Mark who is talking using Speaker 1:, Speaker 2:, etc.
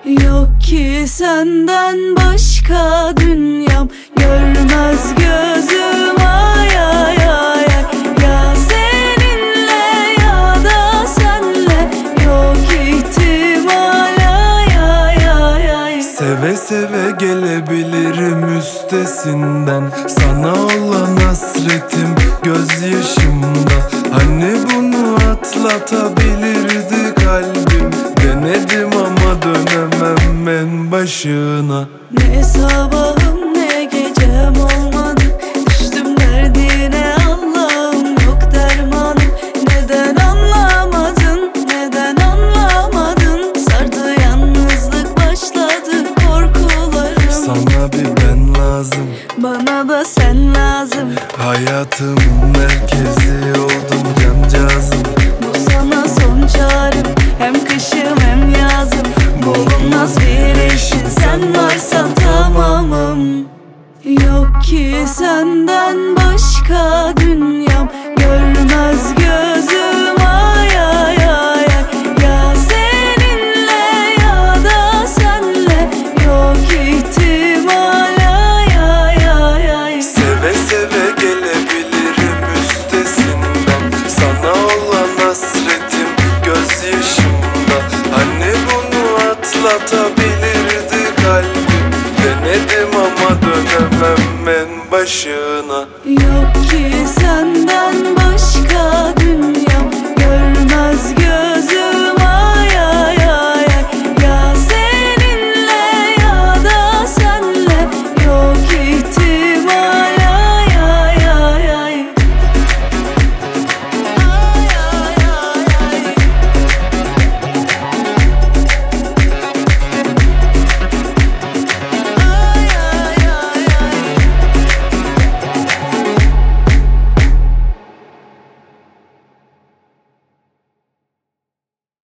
Speaker 1: Yok ki senden başka dünyam, görmez gözüm ay ay ay ay. Ya seninle ya da senle, yok ihtimal ay ay ay ay.
Speaker 2: Seve seve gelebilirim üstesinden, sana olan hasretim gözyaşımda. Hani bunu atlatabilirdi kalbim, denedim ama dönemem en başına.
Speaker 1: Ne sabahım ne gecem olmadı, düştüm derdine Allah'ım, yok dermanım. Neden anlamadın, neden anlamadın? Sardı yalnızlık, başladı korkularım.
Speaker 2: Sana bir ben lazım,
Speaker 1: bana da sen lazım.
Speaker 2: hayatımın merkezi oldun cancağızım.
Speaker 1: Bu sana son çağrım, hem kışım hem yazım. Bulunmaz bir eşin, sen varsan tamamım. Yok ki senden başka dünyam, görmez gözüm ay ay ay ay. Ya seninle ya da senle, yok ihtimal ay ay ay ay.
Speaker 2: Seve seve gelebilirim üstesinden, sana olan hasretim gözyaşımda. Hani bunu atlatabilirdi kalbim, denedim ama dönemem en başına.
Speaker 1: Yok